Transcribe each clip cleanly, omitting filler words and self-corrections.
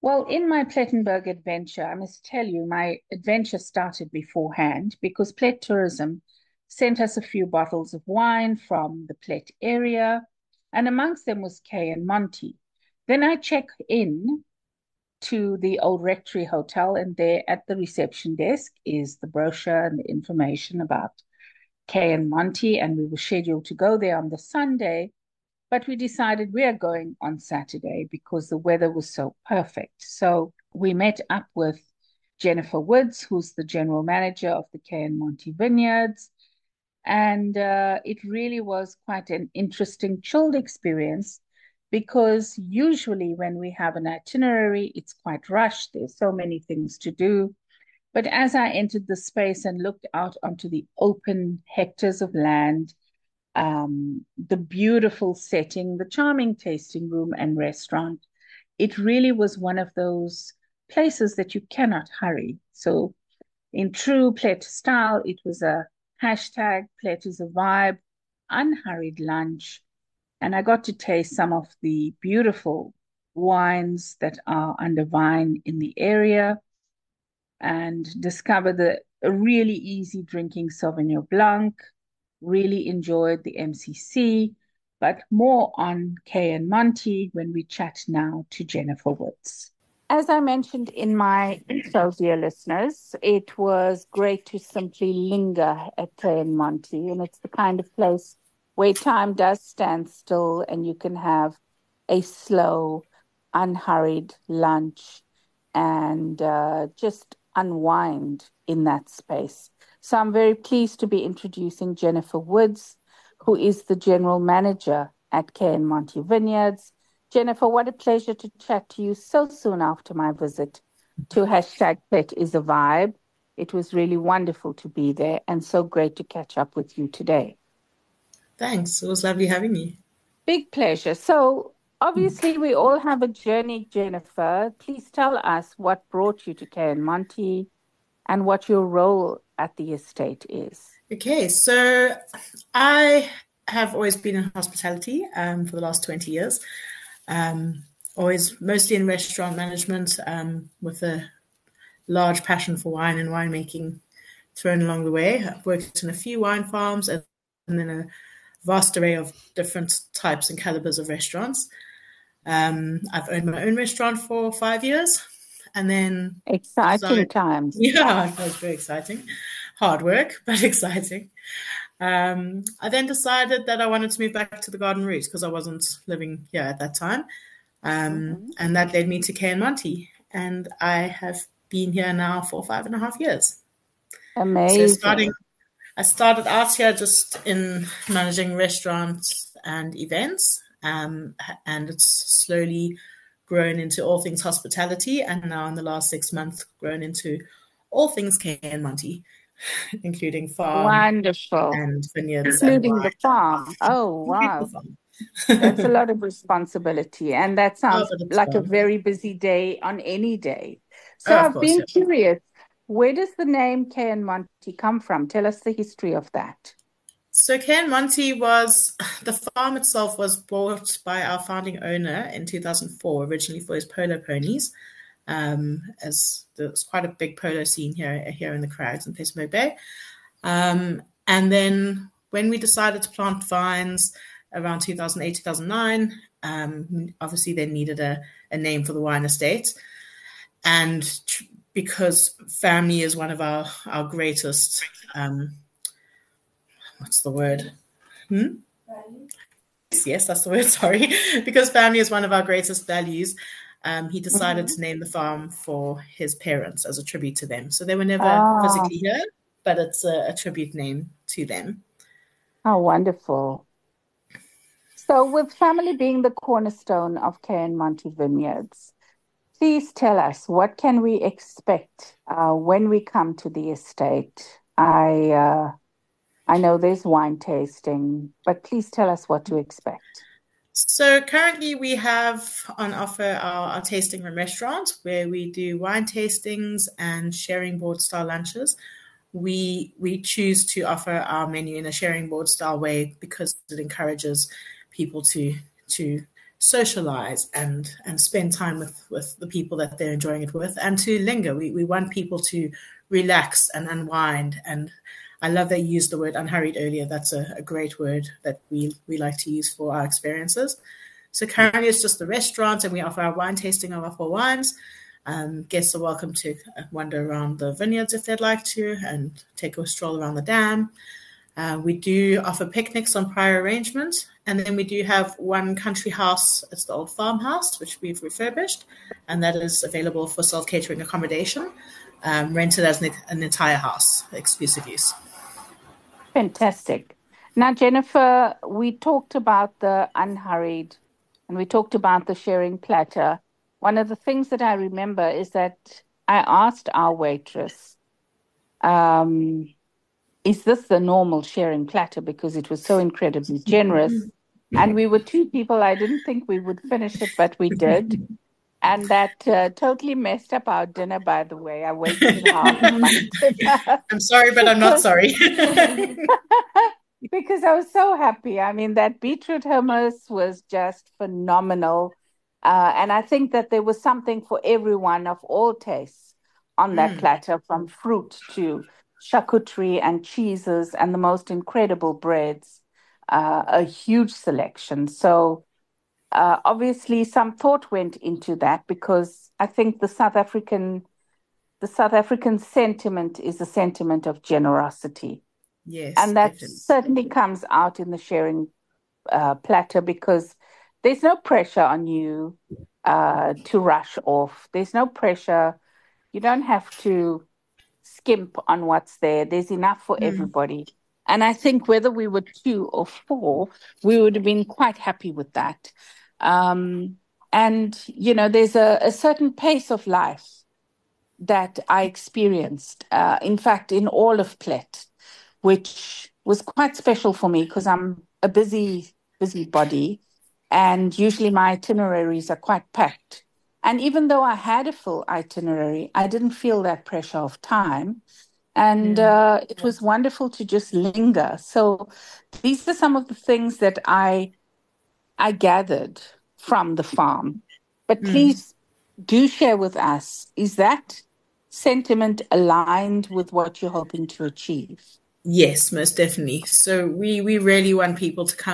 Well, in my Plettenberg adventure, I must tell you, my adventure started beforehand because Plet Tourism sent us a few bottles of wine from the Plet area, and amongst them was Kay and Monty. Then I check in to the old Rectory Hotel, and there at the reception desk is the brochure and the information about Kay and Monty, and we were scheduled to go there on the Sunday, but we decided we are going on Saturday because the weather was so perfect. So we met up with Jennifer Woods, who's the general manager of the Kay and Monty Vineyards. And it really was quite an interesting, chilled experience because usually when we have an itinerary, it's quite rushed. There's so many things to do. But as I entered the space and looked out onto the open hectares of land, the beautiful setting, the charming tasting room and restaurant, it really was one of those places that you cannot hurry. So, in true Plet style, it was a hashtag Plet is a vibe, unhurried lunch. And I got to taste some of the beautiful wines that are under vine in the area and discover the a really easy drinking Sauvignon Blanc. Really enjoyed the MCC, but more on Kay and Monty when we chat now to Jennifer Woods. As I mentioned in my intro, dear listeners, it was great to simply linger at Kay and Monty, and it's the kind of place where time does stand still and you can have a slow, unhurried lunch and just unwind in that space. So I'm very pleased to be introducing Jennifer Woods, who is the general manager at Kay and Monty Vineyards. Jennifer, what a pleasure to chat to you so soon after my visit to hashtag Pet is a Vibe. It was really wonderful to be there and so great to catch up with you today. Thanks. It was lovely having you. Big pleasure. So, obviously, we all have a journey, Jennifer. Please tell us what brought you to Kay and Monty and what your role at the estate is. Okay, so I have always been in hospitality for the last 20 years. Um, Always mostly in restaurant management with a large passion for wine and winemaking thrown along the way. I've worked in a few wine farms and then a vast array of different types and calibers of restaurants. I've owned my own restaurant for 5 years and then Exciting decided, times. yeah, it was very exciting. Hard work, but exciting. I then decided that I wanted to move back to the Garden Route because I wasn't living here at that time. Mhm. And that led me to Kay and Monty. And I have been here now for 5.5 years. So Amazing. I started out here just in managing restaurants and events, and it's slowly grown into all things hospitality, and now in the last 6 months, grown into all things Kay and Monty, including farm Wonderful. and vineyards and Including the wine, farm. Oh, including the wow. farm. That's a lot of responsibility. And that Oh, sounds but it's like a fun. very busy day on any day. So Oh, of I've course, been yeah. curious, where does the name Kay and Monty come from? Tell us the history of that. So Kay Monty was the farm itself was bought by our founding owner in 2004, originally for his polo ponies. As there's quite a big polo scene here in the Crags in Petsmoor Bay. And then when we decided to plant vines around 2008, 2009, obviously they needed a name for the wine estate. And because family is one of our greatest, what's the word? Hmm? Yes, that's the word. Sorry. Because family is one of our greatest values, he decided Mhm. to name the farm for his parents as a tribute to them. So they were never Oh, physically here, but it's a tribute name to them. how wonderful. So, with family being the cornerstone of Kay and Monty Vineyards, please tell us what can we expect when we come to the estate? I know there's wine tasting, but please tell us what to expect. So currently we have on offer our tasting room restaurant where we do wine tastings and sharing board style lunches. We choose to offer our menu in a sharing board style way because it encourages people to socialize and spend time with the people that they're enjoying it with, and to linger. We want people to relax and unwind. And I love that you used the word unhurried earlier. That's a great word that we like to use for our experiences. So currently it's just the restaurant, and we offer our wine tasting of our four wines. Guests are welcome to wander around the vineyards if they'd like to, and take a stroll around the dam. We do offer picnics on prior arrangement, and then we do have one country house. It's the old farmhouse, which we've refurbished, and that is available for self-catering accommodation, rented as an entire house, exclusive use. Fantastic. Now, Jennifer, we talked about the unhurried and we talked about the sharing platter. One of the things that I remember is that I asked our waitress, um, is this the normal sharing platter? Because it was so incredibly generous. And we were two people. I didn't think we would finish it, but we did. And that totally messed up our dinner, by the way. I wasted half of my dinner I'm sorry, but I'm not because sorry. because I was so happy. I mean, that beetroot hummus was just phenomenal. And I think that there was something for everyone of all tastes on that platter, from fruit to charcuterie and cheeses and the most incredible breads, a huge selection. So obviously some thought went into that, because I think the South African sentiment is a sentiment of generosity. Yes, And that definitely. certainly comes out in the sharing platter, because there's no pressure on you to rush off. There's no pressure. You don't have to skimp on what's there. There's enough for everybody. And I think whether we were two or four, we would have been quite happy with that. Um, and there's a certain pace of life that I experienced, in fact, in all of Plet, which was quite special for me because I'm a busy body, and usually my itineraries are quite packed. And even though I had a full itinerary, I didn't feel that pressure of time. And Yeah. it was wonderful to just linger. So these are some of the things that I gathered from the farm. But please do share with us, is that sentiment aligned with what you're hoping to achieve? Yes, most definitely. So we really want people to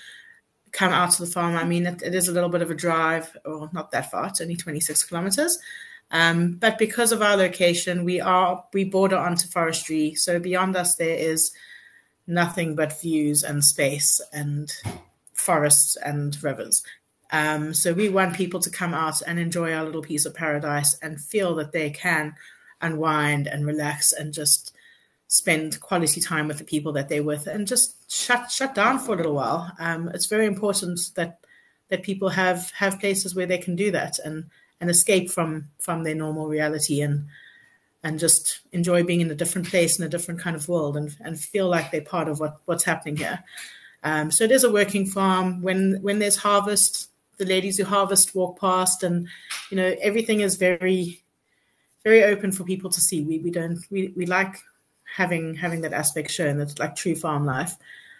come out to the farm. I mean, it is a little bit of a drive, or not that far. It's only 26 kilometers. But because of our location, we border onto forestry. So beyond us, there is nothing but views and space and forests and rivers. So we want people to come out and enjoy our little piece of paradise and feel that they can unwind and relax and just spend quality time with the people that they're with, and just shut down for a little while. It's very important that people have places where they can do that and escape from their normal reality, and just enjoy being in a different place, in a different kind of world, and feel like they're part of what's happening here. So it is a working farm. When there's harvest, the ladies who harvest walk past, and everything is very, very open for people to see. We like having that aspect shown. That's like true farm life,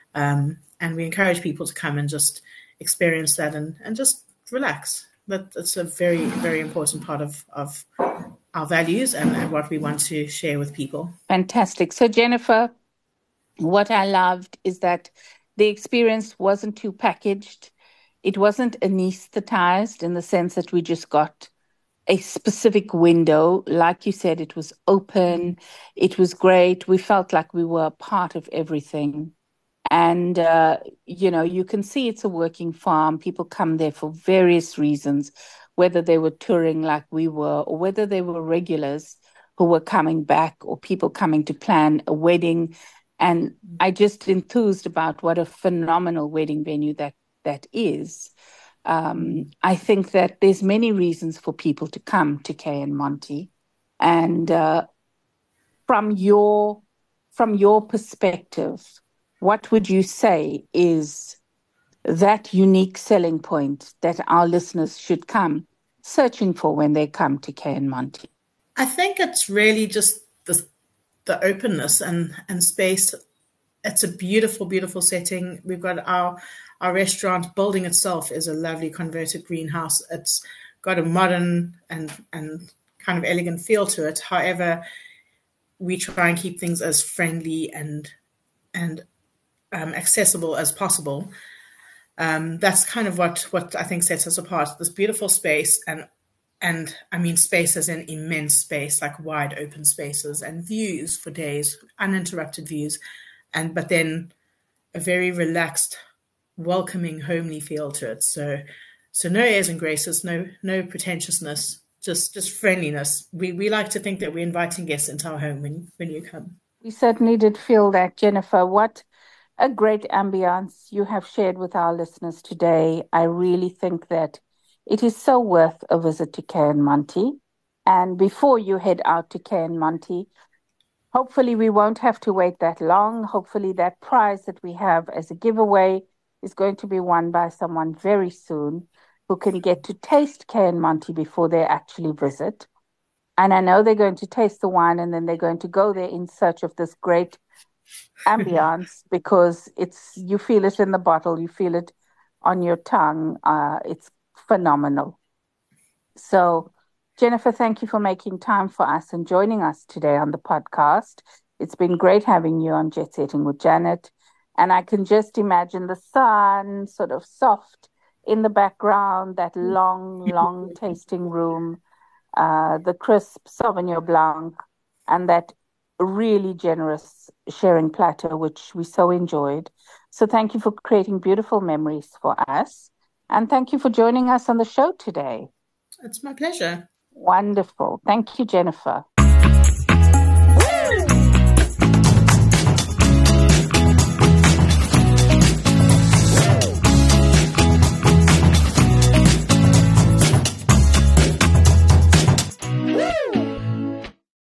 and we encourage people to come and just experience that, and just relax. That's a very, very important part of our values, and what we want to share with people. Fantastic. So, Jennifer, what I loved is that the experience wasn't too packaged. It wasn't anesthetized in the sense that we just got a specific window. Like you said, it was open. It was great. We felt like we were a part of everything. And, you can see it's a working farm. People come there for various reasons, whether they were touring like we were, or whether they were regulars who were coming back, or people coming to plan a wedding. And I just enthused about what a phenomenal wedding venue that is. I think that there's many reasons for people to come to Kay and Monty. And from your from your perspective, what would you say is that unique selling point that our listeners should come searching for when they come to Kay and Monty? I think it's really just the openness and space. It's a beautiful, beautiful setting. We've got our restaurant building itself is a lovely converted greenhouse. It's got a modern and kind of elegant feel to it. However, we try and keep things as friendly and accessible as possible. That's kind of what I think sets us apart. This beautiful space, and I mean space as in immense space, like wide open spaces and views for days, uninterrupted views, but then a very relaxed, welcoming, homely feel to it. So no airs and graces, no pretentiousness, just friendliness. We like to think that we're inviting guests into our home when you come. We certainly did feel that, Jennifer. What a great ambience you have shared with our listeners today. I really think that it is so worth a visit to Cairn Monty. And before you head out to Cairn Monty, hopefully we won't have to wait that long. Hopefully that prize that we have as a giveaway is going to be won by someone very soon who can get to taste Cairn Monty before they actually visit. And I know they're going to taste the wine and then they're going to go there in search of this great ambiance because you feel it in the bottle, you feel it on your tongue. It's phenomenal. So, Jennifer, thank you for making time for us and joining us today on the podcast. It's been great having you on Jet Setting with Janet. And I can just imagine the sun sort of soft in the background, that long tasting room, the crisp Sauvignon Blanc, and that really generous sharing platter, which we so enjoyed. So thank you for creating beautiful memories for us. And thank you for joining us on the show today. It's my pleasure. Wonderful. Thank you, Jennifer.